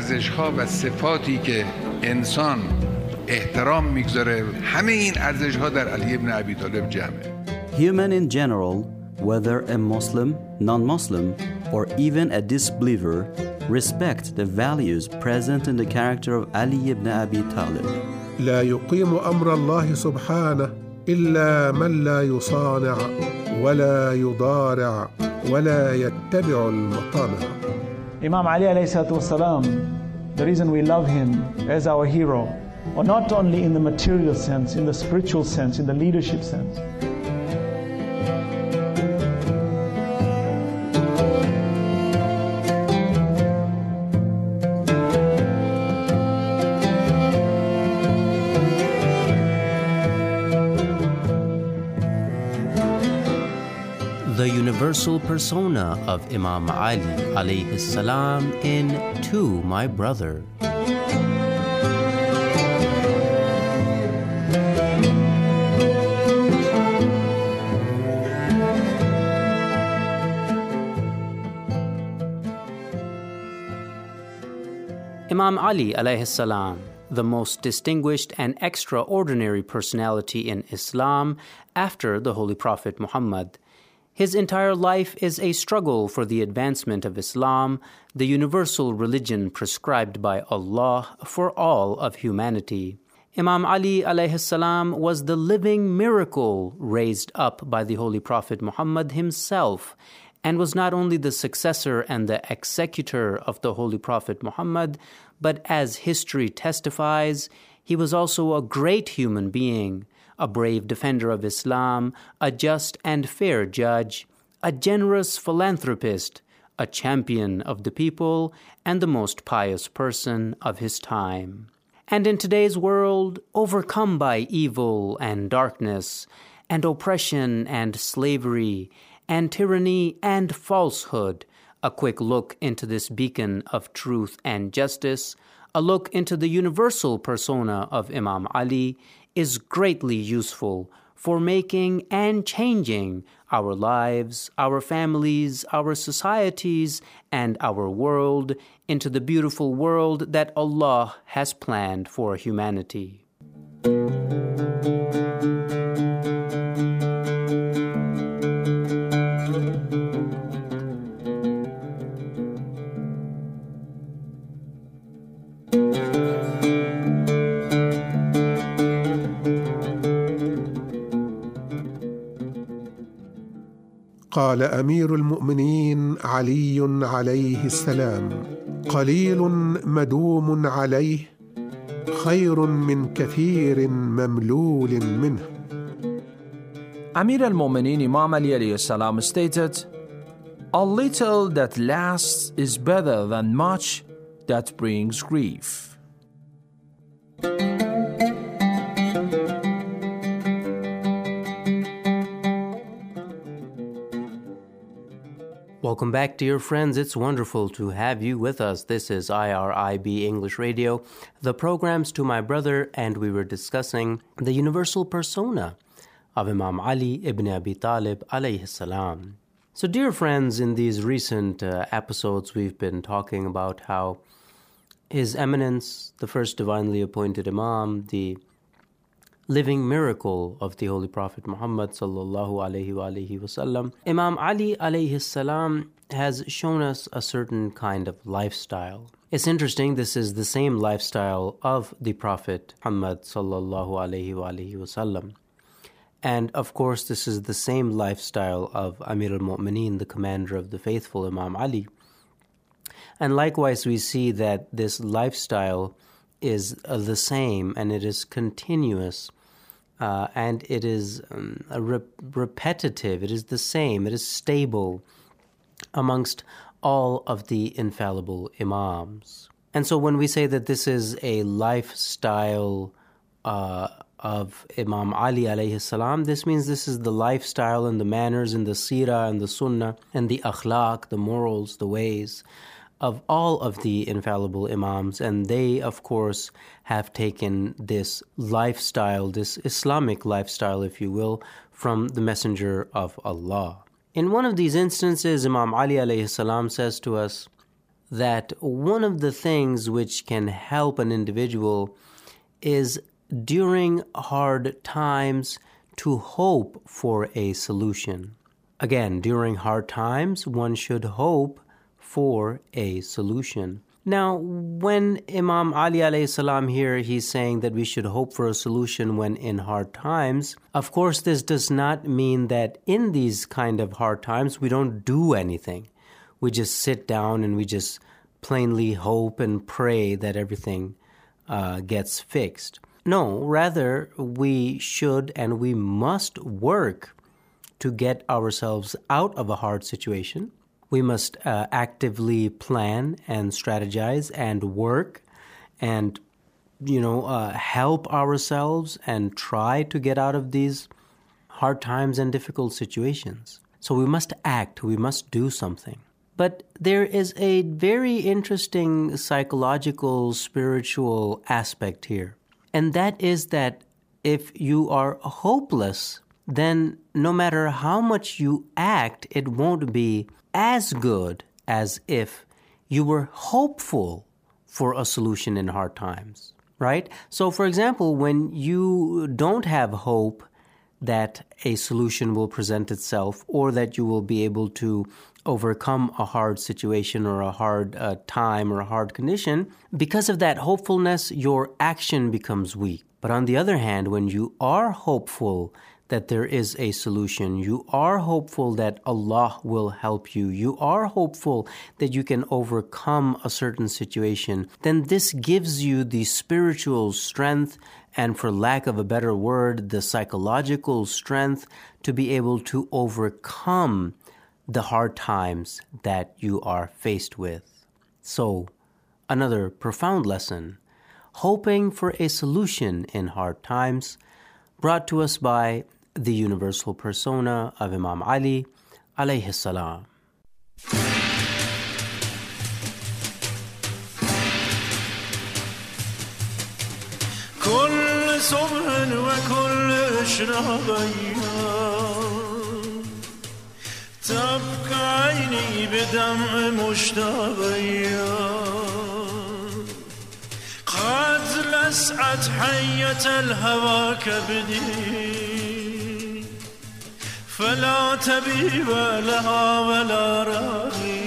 ارزش‌ها و صفاتی که انسان احترام میگذاره، همه این ارزش‌ها در علی ابن ابی طالب جمعه. Human in general, whether a Muslim, non-Muslim, or even a disbeliever, respect the values present in the character of Ali ibn Abi Talib. لا يقيم أمر الله سبحانه إلا من لا يصانع ولا يضارع ولا يتبع المطامع. Imam Ali alayhi salatu wasalam, the reason we love him as our hero, or not only in the material sense, in the spiritual sense, in the leadership sense. The universal persona of Imam Ali alayhi salam in To My Brother. Imam Ali alayhi salam, the most distinguished and extraordinary personality in Islam after the Holy Prophet Muhammad. His entire life is a struggle for the advancement of Islam, the universal religion prescribed by Allah for all of humanity. Imam Ali alayhi salam was the living miracle raised up by the Holy Prophet Muhammad himself, and was not only the successor and the executor of the Holy Prophet Muhammad, but as history testifies, he was also a great human being, a brave defender of Islam, a just and fair judge, a generous philanthropist, a champion of the people, and the most pious person of his time. And in today's world, overcome by evil and darkness, and oppression and slavery, and tyranny and falsehood, a quick look into this beacon of truth and justice, a look into the universal persona of Imam Ali, is greatly useful for making and changing our lives, our families, our societies, and our world into the beautiful world that Allah has planned for humanity. قال أمير المؤمنين علي عليه السلام: قليل مدوم عليه خير من كثير مملول منه. Amir al-Mu'mineen Imam Ali alayhi salam stated, "A little that lasts is better than much that brings grief." Welcome back, dear friends. It's wonderful to have you with us. This is IRIB English Radio, the program's To My Brother, and we were discussing the universal persona of Imam Ali ibn Abi Talib alayhi salam. So, dear friends, in these recent episodes, we've been talking about how His Eminence, the first divinely appointed Imam, the living miracle of the Holy Prophet Muhammad sallallahu alaihi wasallam, Imam Ali alayhi salam has shown us a certain kind of lifestyle. It's interesting, this is the same lifestyle of the Prophet Muhammad sallallahu alaihi wasallam. And of course, this is the same lifestyle of Amir al-Mu'mineen, the commander of the faithful, Imam Ali. And likewise, we see that this lifestyle is the same, and it is continuous, and it is repetitive. It is the same. It is stable amongst all of the infallible Imams. And so when we say that this is a lifestyle of Imam Ali alayhi salam, this means this is the lifestyle and the manners and the seerah and the sunnah and the akhlaq, the morals, the ways of all of the infallible Imams, and they, of course, have taken this lifestyle, this Islamic lifestyle, if you will, from the Messenger of Allah. In one of these instances, Imam Ali alayhi salam says to us that one of the things which can help an individual is during hard times to hope for a solution. Again, during hard times, one should hope for a solution. Now, when Imam Ali alayhi salam here, he's saying that we should hope for a solution when in hard times. Of course, this does not mean that in these kind of hard times, we don't do anything. We just sit down and we just plainly hope and pray that everything gets fixed. No, rather, we should and we must work to get ourselves out of a hard situation. We must actively plan and strategize and work and, help ourselves and try to get out of these hard times and difficult situations. So we must act, we must do something. But there is a very interesting psychological, spiritual aspect here. And that is that if you are hopeless, then no matter how much you act, it won't be as good as if you were hopeful for a solution in hard times, right? So, for example, when you don't have hope that a solution will present itself or that you will be able to overcome a hard situation or a hard time or a hard condition, because of that hopefulness, your action becomes weak. But on the other hand, when you are hopeful that there is a solution, you are hopeful that Allah will help you, you are hopeful that you can overcome a certain situation, then this gives you the spiritual strength and, for lack of a better word, the psychological strength to be able to overcome the hard times that you are faced with. So, another profound lesson, hoping for a solution in hard times, brought to us by the universal persona of Imam Ali alayhi salam. كل صبح وكل إشراق تبقى عيني بدمع مشتاق قد لسعت حية الهوى كبدي فلا تبيب لها ولا راغي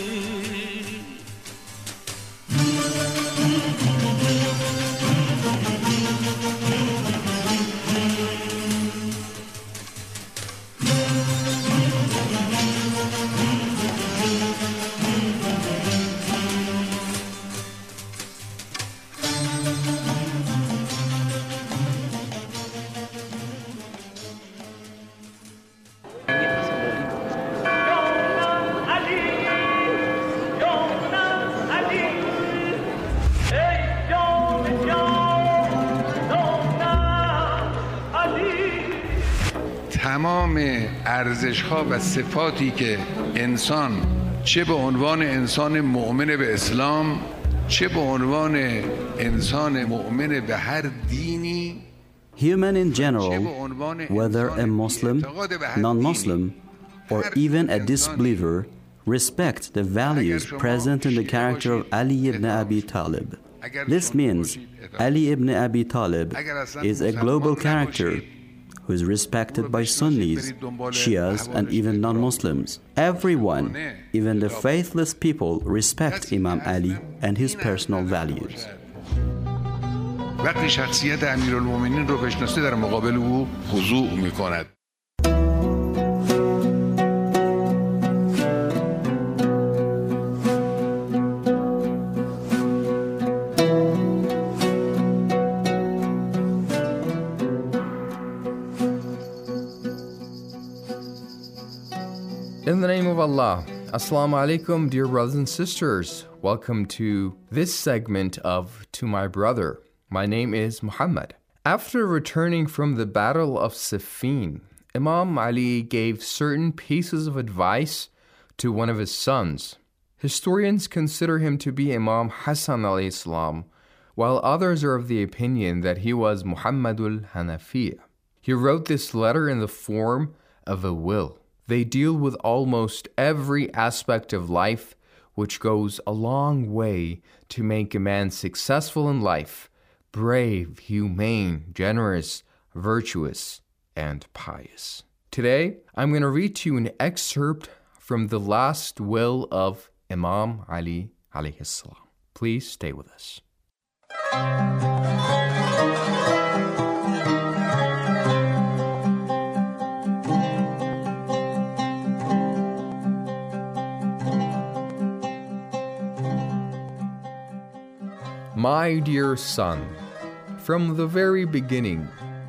تمام ارزش‌ها و صفاتی که انسان چه به عنوان انسان مؤمن به اسلام چه به عنوان انسان مؤمن به هر دینی Human in general, whether a Muslim, non-Muslim, or even a disbeliever, respect the values present in the character of Ali ibn Abi Talib. This means Ali ibn Abi Talib is a global character who is respected by Sunnis, Shias, and even non-Muslims. Everyone, even the faithless people, respect Imam Ali and his personal values. وقتی شخصیت امیرالمومنین رو بشناسه در مقابل او خضوع میکند. In the name of Allah, Assalamu alaikum, dear brothers and sisters. Welcome to this segment of To My Brother. My name is Muhammad. After returning from the Battle of Siffin, Imam Ali gave certain pieces of advice to one of his sons. Historians consider him to be Imam Hassan alayhi salam, while others are of the opinion that he was Muhammadul Hanafiya. He wrote this letter in the form of a will. They deal with almost every aspect of life which goes a long way to make a man successful in life, brave, humane, generous, virtuous, and pious. Today, I'm going to read to you an excerpt from the last will of Imam Ali alayhi salam. Please stay with us. My dear son, from the very beginning,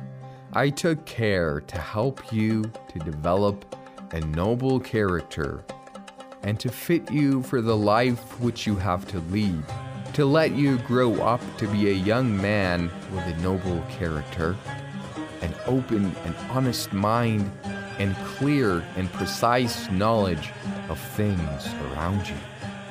I took care to help you to develop a noble character and to fit you for the life which you have to lead, to let you grow up to be a young man with a noble character, an open and honest mind, and clear and precise knowledge of things around you.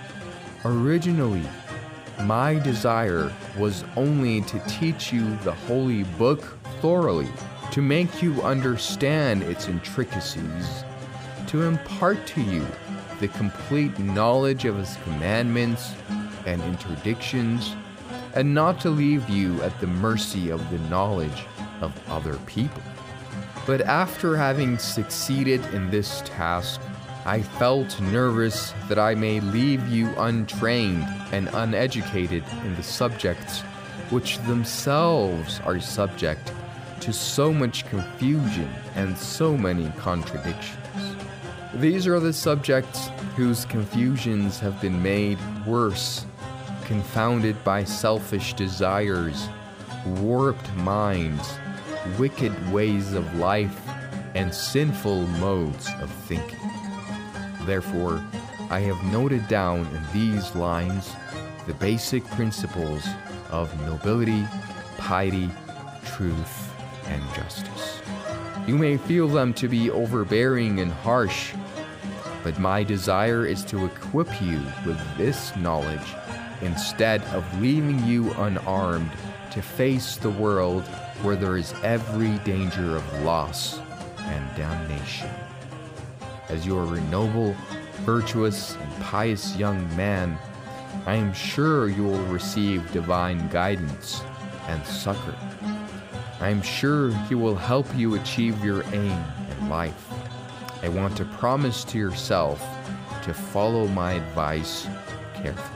Originally, my desire was only to teach you the Holy Book thoroughly, to make you understand its intricacies, to impart to you the complete knowledge of His commandments and interdictions, and not to leave you at the mercy of the knowledge of other people. But after having succeeded in this task, I felt nervous that I may leave you untrained and uneducated in the subjects which themselves are subject to so much confusion and so many contradictions. These are the subjects whose confusions have been made worse, confounded by selfish desires, warped minds, wicked ways of life, and sinful modes of thinking. Therefore, I have noted down in these lines the basic principles of nobility, piety, truth, and justice. You may feel them to be overbearing and harsh, but my desire is to equip you with this knowledge instead of leaving you unarmed to face the world where there is every danger of loss and damnation. As you are a noble, virtuous, and pious young man, I am sure you will receive divine guidance and succor. I am sure He will help you achieve your aim in life. I want to promise to yourself to follow my advice carefully.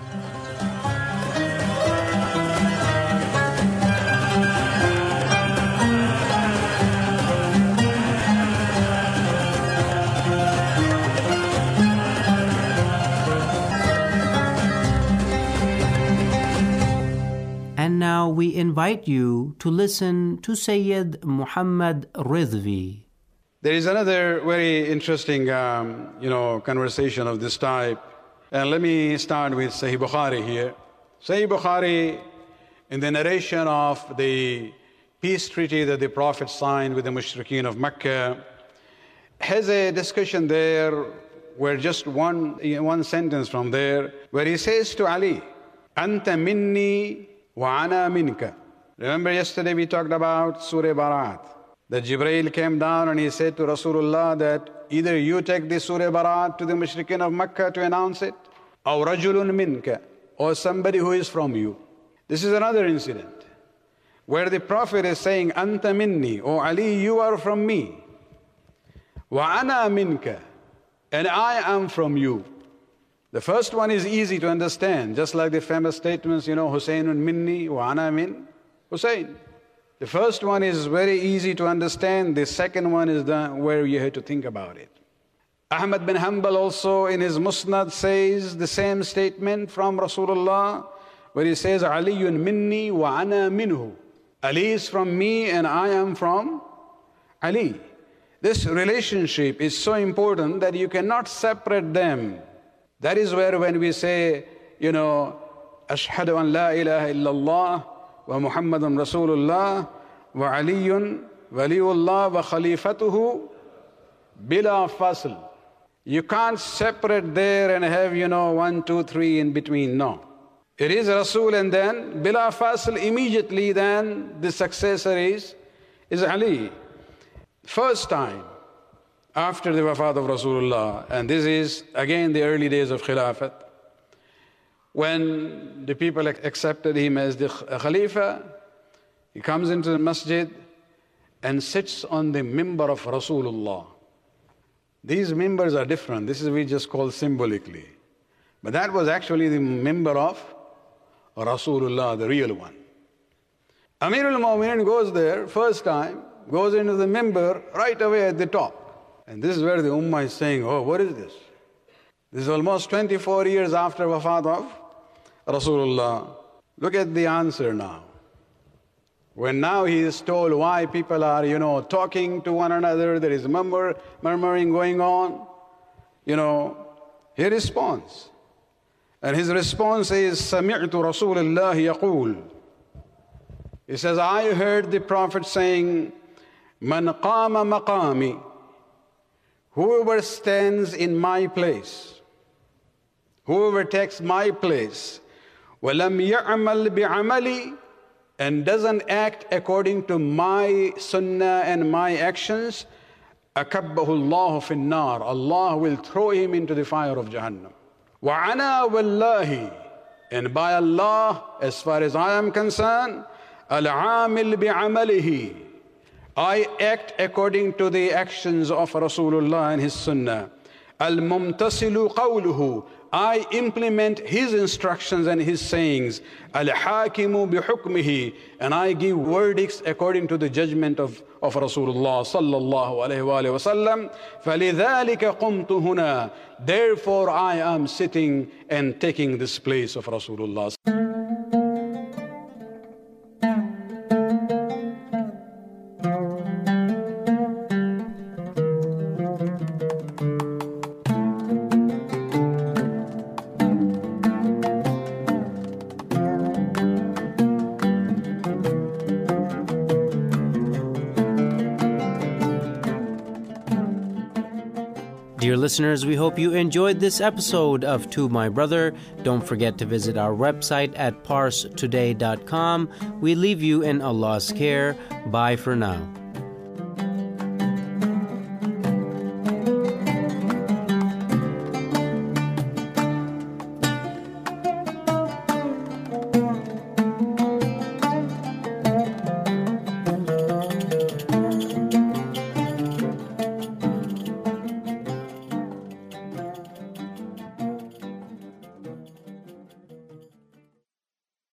And now we invite you to listen to Sayyid Muhammad Ridvi. There is another very interesting, conversation of this type. And let me start with Sahih Bukhari here. Sahih Bukhari, in the narration of the peace treaty that the Prophet signed with the Mushrikeen of Mecca, has a discussion there where just one sentence from there, where he says to Ali, Anta minni wa ana minka. Remember yesterday we talked about Surah Barat, that Jibreel came down and he said to Rasulullah that either you take this Surah Barat to the Mushrikeen of Mecca to announce it, or rajulun minka, or somebody who is from you. This is another incident where the Prophet is saying, Anta minni, O Ali, you are from me. Wa ana minka, and I am from you. The first one is easy to understand, just like the famous statements, Husaynun minni wa ana min Husayn. The first one is very easy to understand. The second one is where you have to think about it. Ahmad bin Hanbal also in his Musnad says the same statement from Rasulullah, where he says, Aliyun minni wa ana minhu. Ali is from me and I am from Ali. This relationship is so important that you cannot separate them. That is where when we say, Ashhadu an la ilaha illallah wa Muhammadun Rasulullah wa Aliyun Waliullah wa Khalifatuhu bila fasl. You can't separate there and have, 1, 2, 3 in between. No. It is Rasul and then bila fasl, immediately then the successor is Ali. First time after the wafat of Rasulullah, and this is again the early days of Khilafat. when the people accepted him as the Khalifa, he comes into the masjid and sits on the mimbar of Rasulullah. These mimbars are different. This is we just call symbolically. But that was actually the mimbar of Rasulullah, the real one. Amirul Mu'mineen goes there, first time, goes into the mimbar right away at the top. And this is where the Ummah is saying, oh, what is this? This is almost 24 years after wafat of Rasulullah. Look at the answer now. When now he is told why people are, talking to one another, there is murmuring going on, he responds. And his response is, سَمِعْتُ رَسُولَ اللَّهِ يَقُولُ. He says, I heard the Prophet saying, مَنْ قَامَ مَقَامِ. Whoever stands in my place, whoever takes my place, وَلَمْ يَعْمَلْ بِعَمَلِي, and doesn't act according to my sunnah and my actions, أَكَبَّهُ اللَّهُ فِي النَّارِ. Allah will throw him into the fire of Jahannam. وَعَنَا وَاللَّهِ. And by Allah, as far as I am concerned, الْعَامِلْ بِعَمَلِهِ. I act according to the actions of Rasulullah and his sunnah. الْمُمْتَصِلُ قَوْلُهُ. I implement his instructions and his sayings. Al-Hakimu bi-hukmihi. And I give verdicts according to the judgment of Rasulullah sallallahu alayhi wa sallam. فَلِذَلِكَ قُمْتُ هُنَا. Therefore I am sitting and taking this place of Rasulullah. Dear listeners, we hope you enjoyed this episode of To My Brother. Don't forget to visit our website at parstoday.com. We leave you in Allah's care. Bye for now.